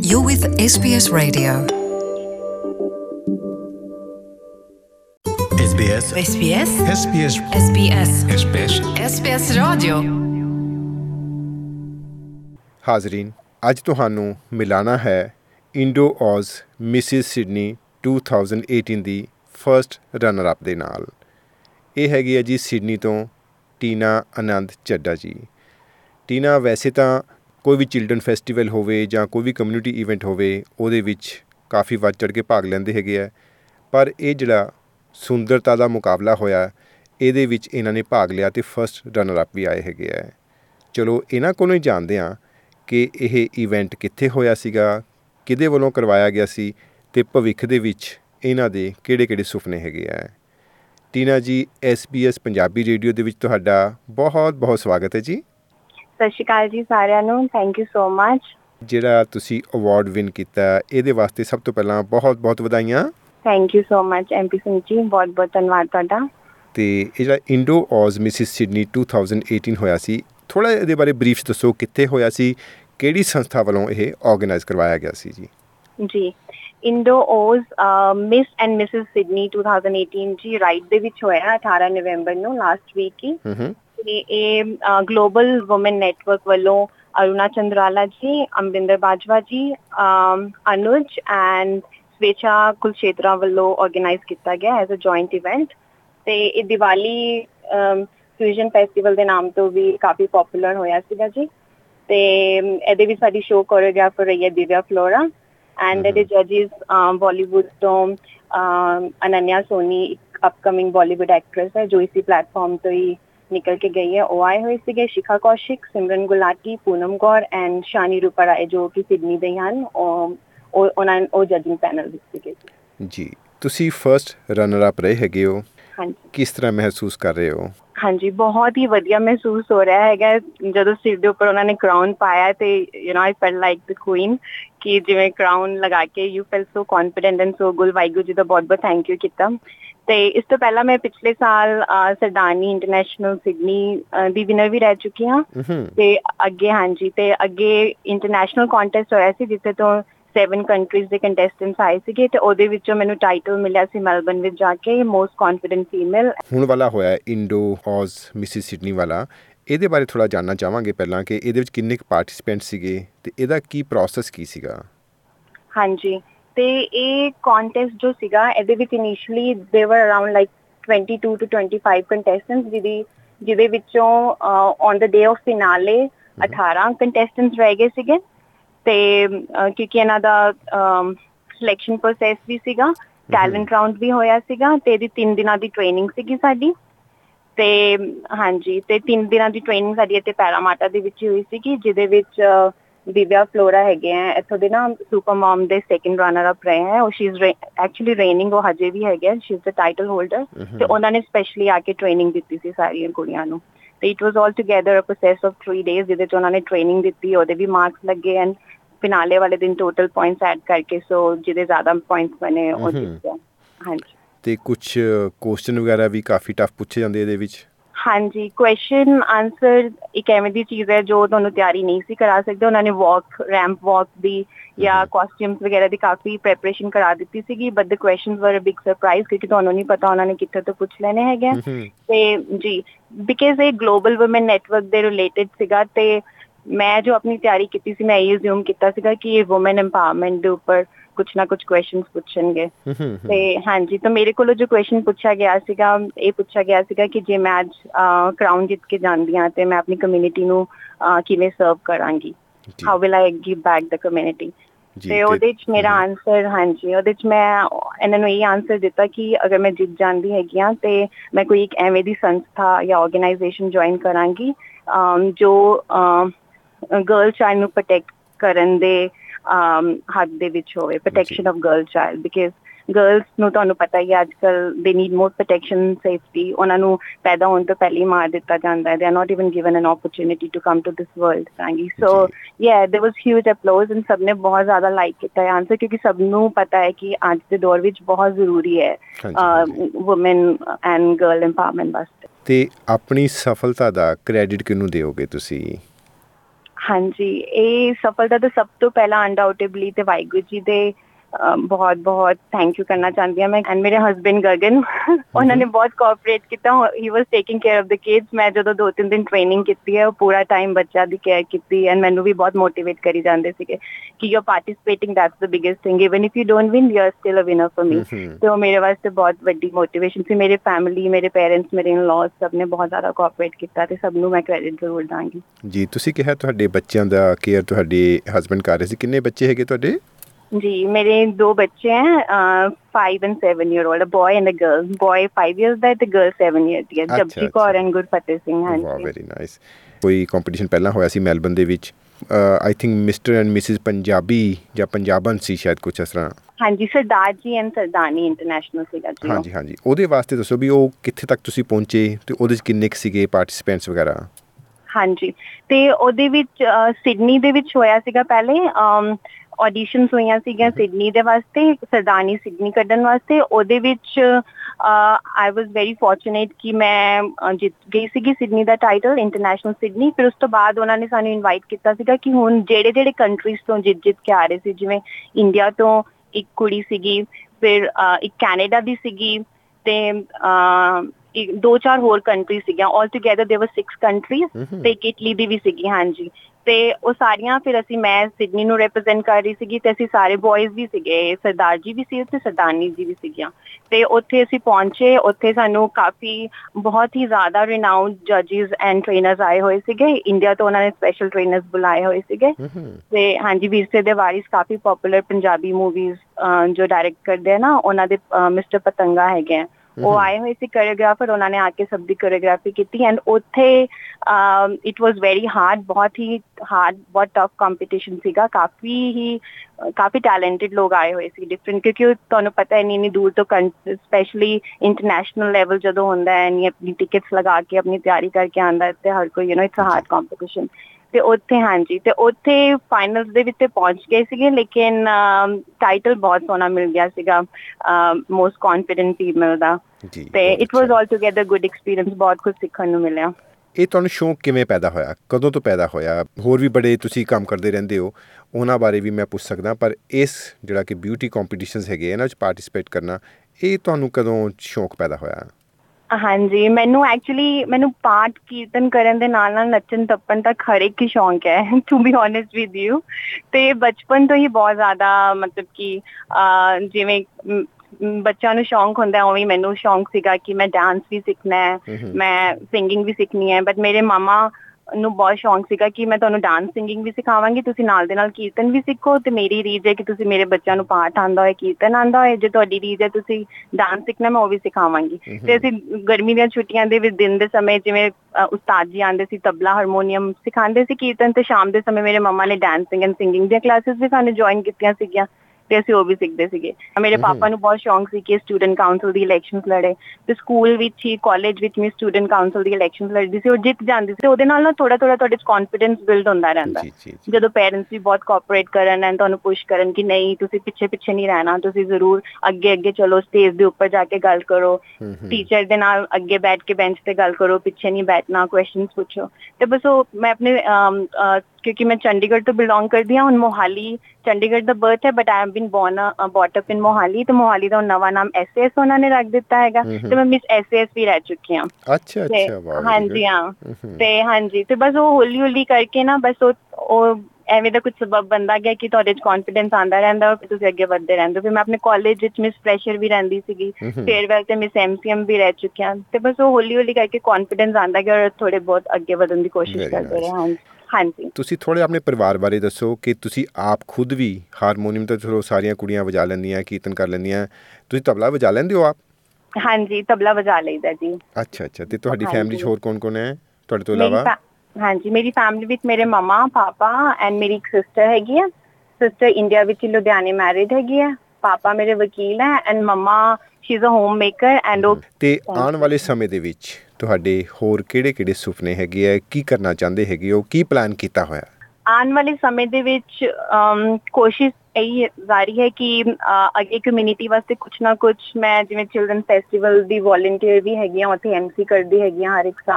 You're with SBS Radio. SBS SBS SBS SBS SBS SBS Radio. ਹਾਜ਼ਰੀਨ, ਅੱਜ ਤੁਹਾਨੂੰ ਮਿਲਾਣਾ ਹੈ ਇੰਡੋ-ਔਜ਼ ਮਿਸਿਸ ਸਿਡਨੀ 2018 ਦੀ ਫਸਟ ਰਨਰ ਅਪ ਦੇ ਨਾਲ। ਇਹ ਹੈਗੀ ਹੈ ਜੀ ਸਿਡਨੀ ਤੋਂ ਟੀਨਾ ਆਨੰਦ ਚੱਡਾ ਜੀ। ਟੀਨਾ ਵੈਸੇ ਤਾਂ ਕੋਈ ਵੀ ਚਿਲਡਰਨ ਫੈਸਟੀਵਲ ਹੋਵੇ ਜਾਂ ਕੋਈ ਵੀ ਕਮਿਊਨਿਟੀ ਈਵੈਂਟ ਹੋਵੇ ਉਹਦੇ ਵਿੱਚ ਕਾਫੀ ਵੱਧ ਚੜ੍ਹ ਕੇ ਭਾਗ ਲੈਂਦੇ ਹੈਗੇ ਆ, ਪਰ ਇਹ ਜਿਹੜਾ ਸੁੰਦਰਤਾ ਦਾ ਮੁਕਾਬਲਾ ਹੋਇਆ ਇਹਦੇ ਵਿੱਚ ਇਹਨਾਂ ਨੇ ਭਾਗ ਲਿਆ ਅਤੇ ਫਸਟ ਰਨਰ ਅਪ ਵੀ ਆਏ ਹੈਗੇ ਆ। ਚਲੋ ਇਹਨਾਂ ਕੋਲੋਂ ਹੀ ਜਾਣਦੇ ਹਾਂ ਕਿ ਇਹ ਈਵੈਂਟ ਕਿੱਥੇ ਹੋਇਆ ਸੀਗਾ, ਕਿਹਦੇ ਵੱਲੋਂ ਕਰਵਾਇਆ ਗਿਆ ਸੀ ਅਤੇ ਭਵਿੱਖ ਦੇ ਵਿੱਚ ਇਹਨਾਂ ਦੇ ਕਿਹੜੇ ਸੁਪਨੇ ਹੈਗੇ ਆ। ਟੀਨਾ ਜੀ, SBS ਪੰਜਾਬੀ ਰੇਡੀਓ ਦੇ ਵਿੱਚ ਤੁਹਾਡਾ ਬਹੁਤ ਬਹੁਤ ਸਵਾਗਤ ਹੈ ਜੀ। ਸਤਿ ਸ਼੍ਰੀ ਅਕਾਲ ਜੀ ਸਾਰਿਆਂ ਨੂੰ, ਥੈਂਕ ਯੂ ਸੋ ਮਚ। ਜਿਹੜਾ ਤੁਸੀਂ ਅਵਾਰਡ ਵਿਨ ਕੀਤਾ ਇਹਦੇ ਵਾਸਤੇ ਸਭ ਤੋਂ ਪਹਿਲਾਂ ਬਹੁਤ ਬਹੁਤ ਵਧਾਈਆਂ। Thank you so much MP Singh ji, ਬਹੁਤ ਬਹੁਤ ਧੰਨਵਾਦ ਤੁਹਾਡਾ। ਅਤੇ ਇਹ ਜਿਹੜਾ ਇੰਡੋ-ਔਜ਼ ਮਿਸਿਸ ਸਿਡਨੀ 2018 ਹੋਇਆ ਸੀ, ਥੋੜ੍ਹਾ ਇਹਦੇ ਬਾਰੇ ਬਰੀਫ ਦੱਸੋ, ਕਿੱਥੇ ਹੋਇਆ ਸੀ, ਕਿਹੜੀ ਸੰਸਥਾ ਵੱਲੋਂ ਇਹ ਆਰਗੇਨਾਈਜ਼ ਕਰਵਾਇਆ ਗਿਆ ਸੀ ਜੀ? ਜੀ, Indo Oz Miss and Mrs Sydney 2018 ਜੀ ਰਾਈਟ ਦੇ ਵਿੱਚ ਹੋਇਆ 18 ਨਵੰਬਰ ਨੂੰ, ਲਾਸਟ ਵੀਕ ਹੀ। ਇਹ ਗਲੋਬਲ ਵੂਮਨ ਨੈਟਵਰਕ ਵੱਲੋਂ ਅਰੁਣਾ ਚੰਦਰਾਲਾ ਜੀ, ਅਮਰਿੰਦਰ ਬਾਜਵਾ ਜੀ, ਅਨੁਜ ਐਂਡ ਸਵੇਛਾ ਕੁਲਸ਼ੇਤਰਾ ਵੱਲੋਂ ਆਰਗੇਨਾਈਜ਼ ਕੀਤਾ ਗਿਆ ਐਜ਼ ਅ ਜੁਆਇੰਟ ਇਵੈਂਟ। ਅਤੇ ਇਹ ਦੀਵਾਲੀ ਫਿਊਜ਼ਨ ਫੈਸਟੀਵਲ ਦੇ ਨਾਮ ਤੋਂ ਵੀ ਕਾਫੀ ਪੋਪੂਲਰ ਹੋਇਆ ਸੀਗਾ ਜੀ। ਅਤੇ ਇਹਦੇ ਵਿੱਚ ਸਾਡੀ ਸ਼ੋਅ ਕੋਰੀਓਗ੍ਰਾਫਰ ਰਹੀ ਹੈ ਦਿਵਿਆ ਫਲੋਰਾ ਐਂਡ ਇਹਦੇ ਜੱਜਿਸ ਬਾਲੀਵੁੱਡ ਤੋਂ ਅਨੰਨਿਆ ਸੋਨੀ, ਇੱਕ ਅਪਕਮਿੰਗ ਬਾਲੀਵੁੱਡ ਐਕਟਰੈਸ ਹੈ ਜੋ ਇਸੀ ਪਲੇਟਫਾਰਮ ਤੋਂ ਹੀ ਨਿਕਲ ਕੇ ਗਈ ਹੈ, ਉਹ ਆਏ ਹੋਏ ਸੀਗੇ। ਸ਼ਿਖਾ ਕੌਸ਼ਿਕ, ਸਿਮਰਨ ਗੁਲਾਟੀ, ਪੂਨਮ ਕੌਰ ਐਂਡ ਸ਼ਾਨੀ ਰੂਪਾਰਾਏ ਜੋ ਕਿ ਸਿਡਨੀ ਦੇ ਹਨ, ਉਹ ਜੱਜਿੰਗ ਪੈਨਲ ਵਿੱਚ ਸੀਗੇ ਜੀ। ਤੁਸੀਂ ਫਸਟ ਰਨਰ ਅਪ ਰਹੇ ਹੈਗੇ ਹੋ, ਹਾਂਜੀ, ਕਿਸ ਤਰ੍ਹਾਂ ਮਹਿਸੂਸ ਕਰ ਰਹੇ ਹੋ? ਹਾਂਜੀ, ਬਹੁਤ ਹੀ ਵਧੀਆ ਮਹਿਸੂਸ ਹੋ ਰਿਹਾ ਹੈਗਾ। ਜਦੋਂ ਸਿਰ ਦੇ ਉੱਪਰ ਉਹਨਾਂ ਨੇ ਕਰਾਊਨ ਪਾਇਆ ਤੇ I felt like the queen, ਕਿ ਜਿਵੇਂ ਕਰਾਊਨ ਲਗਾ ਕੇ you fell so confident and so good. Waheguru ji ਦਾ ਬਹੁਤ ਬਹੁਤ ਥੈਂਕ ਯੂ ਕੀਤਾ। ਤੇ ਇਸ ਤੋਂ ਪਹਿਲਾਂ ਮੈਂ ਪਿਛਲੇ ਸਾਲ ਸਰਦਾਨੀ ਇੰਟਰਨੈਸ਼ਨਲ ਸਿਡਨੀ ਦੀ ਵਿਨਰ ਵੀ ਰਹਿ ਚੁੱਕੀ ਹਾਂ। ਤੇ ਅੱਗੇ ਹਾਂਜੀ, ਤੇ ਅੱਗੇ ਇੰਟਰਨੈਸ਼ਨਲ ਕੰਟੈਸਟ ਹੋਇਆ ਸੀ ਜਿੱਥੇ ਤੋਂ 7 ਕੰਟਰੀਜ਼ ਦੇ ਕੰਟੈਸਟੈਂਟਸ ਆਏ ਸੀਗੇ, ਤੇ ਉਹਦੇ ਵਿੱਚੋਂ ਮੈਨੂੰ ਟਾਈਟਲ ਮਿਲਿਆ ਸੀ ਮੈਲਬਨ ਵਿੱਚ ਜਾ ਕੇ ਮੋਸਟ ਕੌਨਫੀਡੈਂਟ ਫੀਮੇਲ। ਹੁਣ ਵਾਲਾ ਹੋਇਆ ਇੰਡੋ-ਔਜ਼ ਮਿਸਿਸ ਸਿਡਨੀ ਵਾਲਾ, ਇਹਦੇ ਬਾਰੇ ਥੋੜ੍ਹਾ ਜਾਣਨਾ ਚਾਹਾਂਗੇ ਪਹਿਲਾਂ ਕਿ ਇਹਦੇ ਵਿੱਚ ਕਿੰਨੇ ਕੁ ਪਾਰਟੀਸਪੈਂਟ ਸੀਗੇ ਅਤੇ ਇਹਦਾ ਕੀ ਪ੍ਰੋਸੈਸ ਕੀ ਸੀਗਾ? ਹਾਂਜੀ, ਤੇ ਇਹ ਕੰਟੈਸਟ ਜੋ ਸੀਗਾ ਇਹਦੇ ਵਿੱਚ ਇਨੀਸ਼ੀਅਲੀ ਦੇਰ ਵਰ ਅਰਾਊਂਡ ਲਾਈਕ 22 to 25 ਕੰਟੈਸਟੈਂਟਸ, ਜਿਹਦੇ ਵਿੱਚੋਂ on the day of finale 18 contestants ਰਹਿ ਗਏ ਸੀਗੇ। ਤੇ ਕਿਉਂਕਿ ਇਹਨਾਂ ਦਾ ਸਿਲੈਕਸ਼ਨ ਪ੍ਰੋਸੈਸ ਵੀ ਸੀਗਾ, ਟੈਲੈਂਟ ਰਾਊਂਡ ਵੀ ਹੋਇਆ ਸੀਗਾ, ਤੇ ਇਹਦੀ 3 ਦਿਨਾਂ ਦੀ ਟ੍ਰੇਨਿੰਗ ਸੀਗੀ ਸਾਡੀ। ਤੇ ਹਾਂਜੀ, ਤੇ 3 ਦਿਨਾਂ ਦੀ ਟ੍ਰੇਨਿੰਗ ਸਾਡੀ ਇੱਥੇ ਪੈਰਾਮਾਟਾ ਦੇ ਵਿੱਚ ਹੋਈ ਸੀਗੀ, ਜਿਹਦੇ ਵਿੱਚ ਦਿਵਿਆ ਫਲੋਰਾ ਹੈਗੇ ਆ ਇੱਥੋਂ ਦੇ ਨਾ ਸੁਪਰ ਮਮ ਦੇ 2nd ਰਨਰ ਅਪ ਰਹੇ ਹੈ। ਸ਼ੀ ਇਜ਼ ਐਕਚੁਅਲੀ ਰੇਨਿੰਗ, ਉਹ ਹਜੇ ਵੀ ਹੈਗੇ ਆ, she is the title holder. ਤੇ ਉਹਨਾਂ ਨੇ ਸਪੈਸ਼ਲੀ ਆ ਕੇ ਟ੍ਰੇਨਿੰਗ ਦਿੱਤੀ ਸੀ ਸਾਰੀਆਂ ਕੁੜੀਆਂ ਨੂੰ। ਤੇ it was all together a process of 3 days ਜਿਹਦੇ 'ਚ ਉਹਨਾਂ ਨੇ ਟ੍ਰੇਨਿੰਗ ਦਿੱਤੀ, ਉਹਦੇ ਵੀ ਮਾਰਕਸ ਲੱਗੇ ਐਂਡ ਫਿਨਾਲੇ ਵਾਲੇ ਦਿਨ ਟੋਟਲ ਪੁਆਇੰਟਸ ਐਡ ਕਰਕੇ ਸੋ ਜਿਹਦੇ ਜ਼ਿਆਦਾ ਪੁਆਇੰਟਸ ਬਣੇ ਉਹ ਜਿੱਤਿਆ। ਹਾਂਜੀ, ਤੇ ਕੁਛ ਕੁਐਸਚਨ ਵਗੈਰਾ ਵੀ ਕਾਫੀ ਟਫ ਪੁੱਛੇ ਜਾਂਦੇ ਇਹਦੇ ਵਿੱਚ? ਹਾਂਜੀ, ਕੁਐਸਚਨ ਆਨਸਰ ਇੱਕ ਐਵੇਂ ਦੀ ਚੀਜ਼ ਹੈ ਜੋ ਤੁਹਾਨੂੰ ਤਿਆਰੀ ਨਹੀਂ ਸੀ ਕਰਾ ਸਕਦੇ। ਉਹਨਾਂ ਨੇ ਰੈਂਪ ਵਾਕ ਦੀ ਜਾਂ ਕਾਸਟਿਊਮਸ ਵਗੈਰਾ ਦੀ ਕਾਫੀ ਪ੍ਰੈਪਰੇਸ਼ਨ ਕਰਾ ਦਿੱਤੀ ਸੀਗੀ, ਬਟ ਦ ਕੁਐਸਚਨਸ ਵਰ ਅ ਬਿਗ ਸਰਪ੍ਰਾਈਜ਼ ਕਿਉਂਕਿ ਤੁਹਾਨੂੰ ਨਹੀਂ ਪਤਾ ਉਹਨਾਂ ਨੇ ਕਿੱਥੇ ਤੋਂ ਪੁੱਛ ਲੈਣੇ ਹੈਗੇ। ਤੇ ਜੀ, ਬਿਕਾਜ਼ ਇਹ ਗਲੋਬਲ ਵੂਮਨ ਨੈਟਵਰਕ ਦੇ ਰਿਲੇਟਿਡ ਸੀਗਾ, ਤੇ ਮੈਂ ਜੋ ਆਪਣੀ ਤਿਆਰੀ ਕੀਤੀ ਸੀ ਮੈਂ ਇਹ ਅਸਿਊਮ ਕੀਤਾ ਸੀਗਾ ਕਿ ਇਹ ਵੂਮਨ ਐਮਪਾਵਰਮੈਂਟ ਦੇ ਉੱਪਰ ਕੁਛ ਨਾ ਕੁਛ ਕੁਐਸਚਨਸ ਪੁੱਛਣਗੇ। ਤੇ ਹਾਂਜੀ, ਤਾਂ ਮੇਰੇ ਕੋਲੋਂ ਜੋ ਕੁਐਸਚਨ ਪੁੱਛਿਆ ਗਿਆ ਸੀਗਾ, ਇਹ ਪੁੱਛਿਆ ਗਿਆ ਸੀਗਾ ਕਿ ਜੇ ਮੈਂ ਅੱਜ ਕਰਾਊਨ ਜਿੱਤ ਕੇ ਜਾਂਦੀ ਹਾਂ ਤੇ ਮੈਂ ਆਪਣੀ ਕਮਿਊਨਿਟੀ ਨੂੰ ਕਿਵੇਂ ਸਰਵ ਕਰਾਂਗੀ, how will I give back the community. ਤੇ ਉਹਦੇ 'ਚ ਮੇਰਾ ਆਨਸਰ, ਹਾਂਜੀ, ਉਹਦੇ 'ਚ ਮੈਂ ਇਹਨਾਂ ਨੂੰ ਇਹ ਆਨਸਰ ਦਿੱਤਾ ਕਿ ਅਗਰ ਮੈਂ ਜਿੱਤ ਜਾਂਦੀ ਹੈਗੀ ਹਾਂ ਤੇ ਮੈਂ ਕੋਈ ਇੱਕ ਐਵੇਂ ਦੀ ਸੰਸਥਾ ਜਾਂ ਆਰਗੇਨਾਈਜੇਸ਼ਨ ਜੁਆਇਨ ਕਰਾਂਗੀ ਜੋ ਗਰਲ ਚਾਈਲਡ ਨੂੰ ਪ੍ਰੋਟੈਕਟ ਕਰਨ ਦੇ ਹੱਦ ਦੇ ਵਿੱਚ ਹੋਵੇ, protection of girl child. Because girls ਨੂੰ ਤੁਹਾਨੂੰ ਪਤਾ ਹੀ ਅੱਜ ਕੱਲ੍ਹ ਦੇ ਨੀਡ ਮੋਰ ਪ੍ਰੋਟੈਕਸ਼ਨ, ਸੇਫਟੀ। ਉਹਨਾਂ ਨੂੰ ਪੈਦਾ ਹੋਣ ਤੋਂ ਪਹਿਲਾਂ ਹੀ ਮਾਰ ਦਿੱਤਾ ਜਾਂਦਾ ਹੈ। They are not even given an opportunity to come to this world. So yeah there was huge ਅਪਲੋਜ਼ and ਸਭ ਨੇ ਬਹੁਤ ਜ਼ਿਆਦਾ ਲਾਈਕ ਕੀਤਾ ਹੈ ਆਨਸਰ, ਕਿਉਂਕਿ ਸਭ ਨੂੰ ਪਤਾ ਹੈ ਕਿ ਅੱਜ ਦੇ ਦੌਰ ਵਿੱਚ ਬਹੁਤ ਜ਼ਰੂਰੀ ਹੈ ਵੂਮਨ ਐਂਡ ਗਰਲ ਐਮਪਾਵਰਮੈਂਟ ਵਾਸਤੇ। ਤੇ ਆਪਣੀ ਸਫਲਤਾ ਦਾ ਕ੍ਰੈਡਿਟ ਕਿਹਨੂੰ ਦਿਓਗੇ ਤੁਸੀਂ? ਹਾਂਜੀ, ਇਹ ਸਫਲਤਾ ਤਾਂ ਸਭ ਤੋਂ ਪਹਿਲਾਂ ਅਨਡਾਊਟੇਬਲੀ ਤੇ ਵਾਹਿਗੁਰੂ ਜੀ ਦੇ ਬਹੁਤ ਬਹੁਤ ਥੈਂਕ ਯੂ ਕਰਨਾ ਚਾਹੁੰਦੀ ਹਾਂ ਮੈਂ। ਐਂਡ ਮੇਰੇ ਹਸਬੈਂਡ ਗਗਨ ਉਹਨਾਂ ਨੇ ਬਹੁਤ ਕੋਆਪਰੇਟ ਕੀਤਾ। He was taking care of the kids. ਮੈਂ ਜਦੋਂ 2-3 ਦਿਨ ਟ੍ਰੇਨਿੰਗ ਕੀਤੀ ਹੈ, ਉਹ ਪੂਰਾ ਟਾਈਮ ਬੱਚਾ ਦੀ ਕੇਅਰ ਕੀਤੀ। ਐਂਡ ਮੈਨੂੰ ਵੀ ਬਹੁਤ ਮੋਟੀਵੇਟ ਕਰੀ ਜਾਂਦੇ ਸੀਗੇ ਕਿ you are participating, that's the biggest thing, even if you don't win you are still a winner for me. ਤੇ ਉਹ ਮੇਰੇ ਵਾਸਤੇ ਬਹੁਤ ਵੱਡੀ ਮੋਟੀਵੇਸ਼ਨ ਸੀ। ਮੇਰੇ ਫੈਮਿਲੀ, ਮੇਰੇ ਪੇਰੈਂਟਸ, ਮੇਰੇ ਇਨ-ਲॉज ਸਭ ਨੇ ਬਹੁਤ ਜ਼ਿਆਦਾ ਕੋਆਪਰੇਟ ਕੀਤਾ ਤੇ ਸਭ ਨੂੰ ਮੈਂ ਕ੍ਰੈਡਿਟ ਜ਼ਰੂਰ ਦਾਂਗੀ। ਜੀ, ਤੁਸੀਂ ਕਿਹਾ ਤੁਹਾਡੇ ਬੱਚਿਆਂ ਦਾ ਕੇਅਰ ਤੁਹਾਡੇ ਹਸਬੈਂਡ ਕਰ ਰਹੇ ਸੀ। ਕਿੰਨੇ ਬੱਚੇ ਹੈਗੇ ਤੁਹਾਡੇ? जी, मेरे 2 बच्चे हैं, 5 and 7 year old, a boy and a girl. Boy 5 years ਦਾ ਤੇ girl 7 years ਦੀ ਹੈ। ਜਪਜੀ ਕੌਰ ਐਂਡ ਗੁਰਫਤਿਹ ਸਿੰਘ। ਵਾਹ, ਵੈਰੀ ਨਾਈਸ। ਕੋਈ ਕੰਪੀਟੀਸ਼ਨ ਪਹਿਲਾਂ ਹੋਇਆ ਸੀ ਮੈਲਬਨ ਦੇ ਵਿੱਚ, I think mister and Mrs Punjabi ਜਾਂ ਪੰਜਾਬਨ ਸੀ ਸ਼ਾਇਦ, ਕੁਛ ਇਸ ਤਰ੍ਹਾਂ। ਹਾਂਜੀ, ਸਰਦਾਰ ਜੀ ਐਂਡ ਸਰਦਾਨੀ ਇੰਟਰਨੈਸ਼ਨਲ ਸੀਗਾ ਜੀ। ਹਾਂਜੀ ਹਾਂਜੀ, ਉਹਦੇ ਵਾਸਤੇ ਦੱਸੋ ਵੀ ਉਹ ਕਿੱਥੇ ਤੱਕ ਤੁਸੀਂ ਪਹੁੰਚੇ ਤੇ ਉਹਦੇ 'ਚ ਕਿੰਨੇ ਕੁ ਸੀਗੇ ਪਾਰਟਿਸਪੈਂਟਸ ਵਗੈਰਾ? ਹਾਂਜੀ, ਤੇ ਉਹਦੇ ਵਿੱਚ ਸਿਡਨੀ ਦੇ ਵਿੱਚ ਹੋਇਆ ਸੀਗਾ ਪਹਿਲੇ। ਆਡੀਸ਼ਨਸ ਹੋਈਆਂ ਸੀਗੀਆਂ ਸਿਡਨੀ ਦੇ ਵਾਸਤੇ, ਸਰਦਾਨੀ ਸਿਡਨੀ ਕੱਢਣ ਵਾਸਤੇ। ਉਹਦੇ ਵਿੱਚ ਆਈ ਵਾਜ਼ ਵੈਰੀ ਫੋਰਚੂਨੇਟ ਕਿ ਮੈਂ ਜਿੱਤ ਗਈ ਸੀਗੀ ਸਿਡਨੀ ਦਾ ਟਾਈਟਲ, ਇੰਟਰਨੈਸ਼ਨਲ ਸਿਡਨੀ। ਫਿਰ ਉਸ ਤੋਂ ਬਾਅਦ ਉਹਨਾਂ ਨੇ ਸਾਨੂੰ ਇਨਵਾਈਟ ਕੀਤਾ ਸੀਗਾ ਕਿ ਹੁਣ ਜਿਹੜੇ ਕੰਟਰੀਜ਼ ਤੋਂ ਜਿੱਤ ਕੇ ਆ ਰਹੇ ਸੀ, ਜਿਵੇਂ ਇੰਡੀਆ ਤੋਂ ਇੱਕ ਕੁੜੀ ਸੀਗੀ, ਫਿਰ ਇੱਕ ਕੈਨੇਡਾ ਦੀ ਸੀਗੀ, ਤੇ 2-4 ਹੋਰ ਕੰਟਰੀ ਸੀਗੀਆਂ। ਆਲ ਟੂਗੇਦਰ ਦੇਰ ਵਰ 6 ਕੰਟਰੀਜ਼ ਤੇ ਇੱਕ ਇਟਲੀ ਦੀ ਵੀ ਸੀਗੀ। ਹਾਂਜੀ, ਤੇ ਉਹ ਸਾਰੀਆਂ ਫਿਰ ਮੈਂ ਸਿਡਨੀ ਨੂੰ ਰਿਪਰੈਜ਼ੈਂਟ ਕਰ ਰਹੀ ਸੀਗੀ ਤੇ ਅਸੀਂ ਸਾਰੇ ਬॉयਜ਼ ਵੀ ਸੀਗੇ, ਸਰਦਾਰ ਜੀ ਵੀ ਸੀ ਤੇ ਸਰਦਾਨੀ ਜੀ ਵੀ ਸੀਗੀਆਂ। ਤੇ ਉੱਥੇ ਅਸੀਂ ਪਹੁੰਚੇ। ਉੱਥੇ ਸਾਨੂੰ ਕਾਫੀ ਬਹੁਤ ਹੀ ਜ਼ਿਆਦਾ ਰਿਨਾਊਂਡ ਜੱਜਿਸ ਐਂਡ ਟ੍ਰੇਨਰਸ ਆਏ ਹੋਏ ਸੀਗੇ। ਇੰਡੀਆ ਤੋਂ ਉਹਨਾਂ ਨੇ ਸਪੈਸ਼ਲ ਟ੍ਰੇਨਰਸ ਬੁਲਾਏ ਹੋਏ ਸੀਗੇ। ਤੇ ਹਾਂਜੀ, ਵਿਰਸੇ ਦੇ ਵਾਰਿਸ ਕਾਫੀ ਪਪੂਲਰ ਪੰਜਾਬੀ ਮੂਵੀਜ਼ ਜੋ ਡਾਇਰੈਕਟ ਕਰਦੇ ਆ ਨਾ, ਉਹਨਾਂ ਦੇ ਮਿਸਟਰ ਪਤੰਗਾ ਹੈਗੇ ਆ, ਉਹ ਆਏ ਹੋਏ ਸੀ ਕੋਰੀਓਗ੍ਰਾਫਰ। ਉਹਨਾਂ ਨੇ ਆ ਕੇ ਸਭ ਦੀ ਕੋਰੀਓਗ੍ਰਾਫੀ ਕੀਤੀ। ਐਂਡ ਉੱਥੇ ਇਟ ਵਾਜ਼ ਵੈਰੀ ਹਾਰਡ, ਬਹੁਤ ਹੀ ਹਾਰਡ, ਬਹੁਤ ਟਫ ਕੰਪੀਟੀਸ਼ਨ ਸੀਗਾ। ਕਾਫੀ ਟੈਲੈਂਟਡ ਲੋਕ ਆਏ ਹੋਏ ਸੀ ਡਿਫਰੈਂਟ, ਕਿਉਂਕਿ ਤੁਹਾਨੂੰ ਪਤਾ ਇੰਨੀ ਦੂਰ ਤੋਂ ਸਪੈਸ਼ਲੀ ਇੰਟਰਨੈਸ਼ਨਲ ਲੈਵਲ ਜਦੋਂ ਹੁੰਦਾ ਹੈ, ਇੰਨੀ ਆਪਣੀ ਟਿਕਟਸ ਲਗਾ ਕੇ ਆਪਣੀ ਤਿਆਰੀ ਕਰਕੇ ਆਉਂਦਾ ਤੇ ਹਰ ਕੋਈ ਇਟਸ ਅ ਹਾਰਡ ਕੰਪੀਟੀਸ਼ਨ। ਤੇ ਉੱਥੇ ਹਾਂਜੀ, ਤੇ ਉੱਥੇ ਫਾਈਨਲਸ ਦੇ ਵਿੱਚ ਪਹੁੰਚ ਗਏ ਸੀਗੇ, ਲੇਕਿਨ ਟਾਈਟਲ ਬਹੁਤ ਸੋਹਣਾ ਮਿਲ ਗਿਆ ਸੀਗਾ, ਮੋਸਟ ਕੌਨਫੀਡੈਂਟ ਫੀਮੇਲ ਦਾ। ਤੇ it was all together good experience, ਬਹੁਤ ਕੁਝ ਸਿੱਖਣ ਨੂੰ ਮਿਲਿਆ। ਇਹ ਤੁਹਾਨੂੰ ਸ਼ੌਂਕ ਕਿਵੇਂ ਪੈਦਾ ਹੋਇਆ? ਕਦੋਂ ਤੋਂ ਪੈਦਾ ਹੋਇਆ? ਹੋਰ ਵੀ ਬੜੇ ਤੁਸੀਂ ਕੰਮ ਕਰਦੇ ਰਹਿੰਦੇ ਹੋ, ਉਹਨਾਂ ਬਾਰੇ ਵੀ ਮੈਂ ਪੁੱਛ ਸਕਦਾ, ਪਰ ਇਸ ਜਿਹੜਾ ਕਿ ਬਿਊਟੀ ਕੰਪੀਟੀਸ਼ਨਸ ਹੈਗੇ ਇਹਨਾਂ 'ਚ ਪਾਰਟੀਸਪੇਟ ਕਰਨਾ, ਇਹ ਤੁਹਾਨੂੰ ਕਦੋਂ ਸ਼ੌਂਕ ਪੈਦਾ ਹੋਇਆ? ਹਾਂਜੀ, ਮੈਨੂੰ ਪਾਠ ਕੀਰਤਨ ਕਰਨ ਦੇ ਨਾਲ ਨਾਲ ਨੱਚਣ ਟੱਪਣ ਤੱਕ ਹਰ ਇੱਕ ਹੀ ਸ਼ੌਂਕ ਹੈ, to be honest with you. ਤੇ ਬਚਪਨ ਤੋਂ ਹੀ ਬਹੁਤ ਜ਼ਿਆਦਾ, ਮਤਲਬ ਕਿ ਜਿਵੇਂ ਬੱਚਿਆਂ ਨੂੰ ਸ਼ੌਂਕ ਹੁੰਦਾ, ਉਵੇਂ ਮੈਨੂੰ ਸ਼ੌਂਕ ਸੀਗਾ ਕਿ ਮੈਂ ਡਾਂਸ ਵੀ ਸਿੱਖਣਾ ਹੈ, ਮੈਂ ਸਿੰਗਿੰਗ ਵੀ ਸਿੱਖਣੀ ਹੈ। ਬਟ ਮੇਰੇ ਮਾਮਾ ਨੂੰ ਬਹੁਤ ਸ਼ੌਂਕ ਸੀਗਾ ਕਿ ਮੈਂ ਤੁਹਾਨੂੰ ਡਾਂਸ ਸਿੰਗਿੰਗ ਵੀ ਸਿਖਾਵਾਂਗੀ, ਤੁਸੀਂ ਨਾਲ ਦੇ ਨਾਲ ਕੀਰਤਨ ਵੀ ਸਿੱਖੋ। ਤੇ ਮੇਰੀ ਰੀਝ ਹੈ ਕਿ ਤੁਸੀਂ ਮੇਰੇ ਬੱਚਿਆਂ ਨੂੰ ਪਾਠ ਆਉਂਦਾ ਹੋਏ, ਕੀਰਤਨ ਆਉਂਦਾ ਹੋਏ। ਜੇ ਤੁਹਾਡੀ ਰੀਝ ਹੈ ਤੁਸੀਂ ਡਾਂਸ ਸਿੱਖਣਾ, ਮੈਂ ਉਹ ਵੀ ਸਿਖਾਵਾਂਗੀ। ਤੇ ਅਸੀਂ ਗਰਮੀ ਦੀਆਂ ਛੁੱਟੀਆਂ ਦੇ ਵਿੱਚ ਦਿਨ ਦੇ ਸਮੇਂ ਜਿਵੇਂ ਉਸਤਾਦ ਜੀ ਆਉਂਦੇ ਸੀ, ਤਬਲਾ ਹਾਰਮੋਨੀਅਮ ਸਿਖਾਉਂਦੇ ਸੀ ਕੀਰਤਨ, ਤੇ ਸ਼ਾਮ ਦੇ ਸਮੇਂ ਮੇਰੇ ਮੰਮਾ ਨੇ ਡਾਂਸਿੰਗ ਐਂਡ ਸਿੰਗਿੰਗ ਦੀਆਂ ਕਲਾਸਿਸ ਵੀ ਸਾਨੂੰ ਜੁਆਇਨ ਕੀਤੀਆਂ ਸੀਗੀਆਂ ਤੇ ਅਸੀਂ ਉਹ ਵੀ ਸਿੱਖਦੇ ਸੀਗੇ। ਮੇਰੇ ਪਾਪਾ ਨੂੰ ਬਹੁਤ ਸ਼ੌਂਕ ਸੀ ਕਿ ਸਟੂਡੈਂਟ ਕਾਊਂਸਲ ਦੀ ਇਲੈਕਸ਼ਨਸ ਲੜੇ, ਤੇ ਸਕੂਲ ਵਿੱਚ ਹੀ, ਕਾਲਜ ਵਿੱਚ ਵੀ ਸਟੂਡੈਂਟ ਕਾਊਂਸਲ ਦੀ ਇਲੈਕਸ਼ਨਸ ਲੜਦੀ ਸੀ, ਉਹ ਜਿੱਤ ਜਾਂਦੀ ਸੀ। ਉਹਦੇ ਨਾਲ ਨਾ ਥੋੜਾ ਤੁਹਾਡੇ 'ਚ ਕੌਨਫੀਡੈਂਸ ਬਿਲਡ ਹੁੰਦਾ ਰਹਿੰਦਾ, ਜਦੋਂ ਪੇਰੈਂਟਸ ਵੀ ਬਹੁਤ ਕੋਆਪਰੇਟ ਕਰਨ ਐਂਡ ਤੁਹਾਨੂੰ ਪੁਸ਼ ਕਰਨ ਕਿ ਨਹੀਂ, ਤੁਸੀਂ ਪਿੱਛੇ ਨਹੀਂ ਰਹਿਣਾ, ਤੁਸੀਂ ਜ਼ਰੂਰ ਅੱਗੇ ਚਲੋ, ਸਟੇਜ ਦੇ ਉੱਪਰ ਜਾ ਕੇ ਗੱਲ ਕਰੋ, ਟੀਚਰ ਦੇ ਨਾਲ ਅੱਗੇ ਬੈਠ ਕੇ ਬੈਂਚ ਤੇ ਗੱਲ ਕਰੋ, ਪਿੱਛੇ ਨਹੀਂ ਬੈਠਣਾ, ਕੁਐਸਚਨਸ ਪੁੱਛੋ। ਤੇ ਬਸ ਉਹ ਮੈਂ ਆਪਣੇ ਕਿਉਂਕਿ ਮੈਂ ਚੰਡੀਗੜ੍ਹ ਤੋਂ ਬਿਲੋਂਗ ਕਰਦੀ ਹਾਂ, ਹੁਣ ਮੋਹਾਲੀ ਚੰਡੀਗੜ੍ਹ ਦਾ ਬਰਥ ਹੈ, but I have been bought up in Mohali. ਤੇ ਮੋਹਾਲੀ ਦਾ ਨਵਾਂ ਨਾਮ SAS ਉਹਨਾਂ ਨੇ ਰੱਖ ਦਿੱਤਾ ਹੈਗਾ, ਤੇ ਮੈਂ ਮਿਸ SAS ਵੀ ਰਹਿ ਚੁੱਕੀ ਹਾਂ। ਅੱਛਾ, ਹਾਂਜੀ ਹਾਂ, ਤੇ ਹਾਂਜੀ, ਤੇ ਬਸ ਉਹ ਹੌਲੀ ਕਰਕੇ ਨਾ, ਬਸ ਉਹ ਐਵੇਂ ਦਾ ਕੁਝ ਸਬਬ ਬਣਦਾ ਗਿਆ ਕਿ ਤੁਹਾਡੇ 'ਚ ਕੌਨਫੀਡੈਂਸ ਆਉਂਦਾ ਰਹਿੰਦਾ, ਫਿਰ ਤੁਸੀਂ ਅੱਗੇ ਵੱਧਦੇ ਰਹਿੰਦੇ ਹੋ। ਫਿਰ ਮੈਂ ਆਪਣੇ ਕਾਲਜ ਵਿੱਚ ਮਿਸ ਫਰੈਸ਼ਰ ਵੀ ਰਹਿੰਦੀ ਸੀਗੀ, ਫੇਅਰਵੈਲ ਤੇ ਮਿਸ MCM ਵੀ ਰਹਿ ਚੁੱਕੀ ਹਾਂ। ਤੇ ਬਸ ਉਹ ਹੌਲੀ ਕਰਕੇ ਕੌਨਫੀਡੈਂਸ ਆਉਂਦਾ ਗਿਆ ਔਰ ਥੋੜੇ ਬਹੁਤ ਅੱਗੇ ਵਧਣ ਦੀ ਕੋਸ਼ਿਸ਼ ਕਰਦੇ ਰਹੇ। ਹਾਂਜੀ, ਤੁਸੀਂ ਥੋੜ੍ਹੇ ਆਪਣੇ ਪਰਿਵਾਰ ਬਾਰੇ ਦੱਸੋ ਕਿ ਤੁਸੀਂ ਆਪ ਖੁਦ ਵੀ ਹਾਰਮੋਨੀਅਮ ਤਾਂ ਚਲੋ ਸਾਰੀਆਂ ਕੁੜੀਆਂ ਵਜਾ ਲੈਂਦੀਆਂ, ਕੀਰਤਨ ਕਰ ਲੈਂਦੀਆਂ, ਤੁਸੀਂ ਤਬਲਾ ਵਜਾ ਲੈਂਦੇ ਹੋ ਆਪ? ਹਾਂਜੀ, ਤਬਲਾ ਵਜਾ ਲਈਦਾ ਜੀ। ਅੱਛਾ, ਤੇ ਤੁਹਾਡੀ ਫੈਮਿਲੀ 'ਚ ਹੋਰ ਕੌਣ ਹੈ ਤੁਹਾਡੇ ਤੋਂ ਇਲਾਵਾ? ਹਾਂਜੀ, ਮੇਰੀ ਫੈਮਿਲੀ ਵਿੱਚ ਮੇਰੇ ਮਮਾ, ਪਾਪਾ ਐਂਡ ਮੇਰੀ ਇੱਕ ਸਿਸਟਰ ਹੈਗੀ ਆ। ਸਿਸਟਰ ਇੰਡੀਆ ਵਿੱਚ ਲੁਧਿਆਣੇ ਮੈਰਿਡ ਹੈਗੀ ਹੈ। ਪਾਪਾ ਮੇਰੇ ਵਕੀਲ ਹੈ and mama she is a home maker and ਉਹ। ਤੇ ਆਉਣ ਵਾਲੇ ਸਮੇਂ ਦੇ ਵਿੱਚ ਤੁਹਾਡੇ ਹੋਰ ਕਿਹੜੇ ਸੁਪਨੇ ਹੈਗੇ ਆ, ਕੀ ਕਰਨਾ ਚਾਹੁੰਦੇ ਹੈਗੇ ਹੋ, ਕੀ ਪਲਾਨ ਕੀਤਾ ਹੋਇਆ? ਆਉਣ ਵਾਲੇ ਸਮੇਂ ਦੇ ਵਿੱਚ ਕੋਸ਼ਿਸ਼ ਇਹੀ ਜਾਰੀ ਹੈ ਕਿ ਅੱਗੇ ਕਮਿਊਨਿਟੀ ਵਾਸਤੇ ਕੁਛ ਨਾ ਕੁਛ, ਮੈਂ ਜਿਵੇਂ ਚਿਲਡਰਨ ਫੈਸਟੀਵਲ ਦੀ ਵੋਲੰਟੀਅਰ ਵੀ ਹੈਗੀ ਹਾਂ, ਉੱਥੇ MC ਕਰਦੀ ਹੈਗੀ ਹਾਂ ਹਰ ਇੱਕ ਸਾਲ।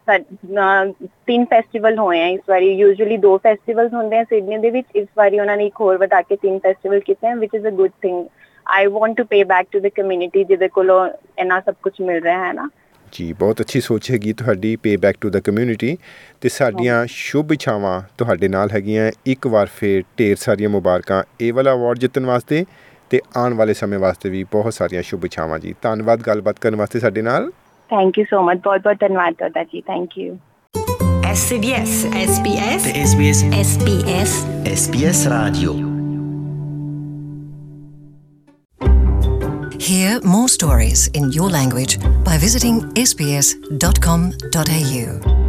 3 ਫੈਸਟੀਵਲ ਹੋਏ ਆ ਇਸ ਵਾਰੀ। ਯੂਜੂਅਲੀ 2 ਫੈਸਟੀਵਲਸ ਹੁੰਦੇ ਆ ਸਿਡਨੀ ਦੇ ਵਿੱਚ, ਇਸ ਵਾਰੀ ਉਹਨਾਂ ਨੇ ਇੱਕ ਹੋਰ ਵਧਾ ਕੇ 3 ਫੈਸਟੀਵਲ ਕੀਤੇ ਆ, which is a good thing. I want to pay back to the community ਜਿਹਦੇ ਕੋਲੋਂ ਇੰਨਾ ਸਭ ਕੁਝ ਮਿਲ ਰਿਹਾ ਹੈ ਨਾ। ਜੀ, ਬਹੁਤ ਅੱਛੀ ਸੋਚ ਹੈਗੀ ਤੁਹਾਡੀ, pay back to the community. ਅਤੇ ਸਾਡੀਆਂ ਸ਼ੁਭ ਇੱਛਾਵਾਂ ਤੁਹਾਡੇ ਨਾਲ ਹੈਗੀਆਂ। ਇੱਕ ਵਾਰ ਫਿਰ ਢੇਰ ਸਾਰੀਆਂ ਮੁਬਾਰਕਾਂ ਇਹ ਵਾਲਾ ਅਵਾਰਡ ਜਿੱਤਣ ਵਾਸਤੇ, ਅਤੇ ਆਉਣ ਵਾਲੇ ਸਮੇਂ ਵਾਸਤੇ ਵੀ ਬਹੁਤ ਸਾਰੀਆਂ ਸ਼ੁਭ ਇੱਛਾਵਾਂ ਜੀ। ਧੰਨਵਾਦ ਗੱਲਬਾਤ ਕਰਨ ਵਾਸਤੇ ਸਾਡੇ ਨਾਲ। ਥੈਂਕ ਯੂ ਸੋ ਮਚ, ਬਹੁਤ ਬਹੁਤ ਧੰਨਵਾਦ ਤੁਹਾਡਾ ਜੀ। Thank you. SBS SBS SBS SBS SBS Radio. Hear more stories in your language by visiting sbs.com.au.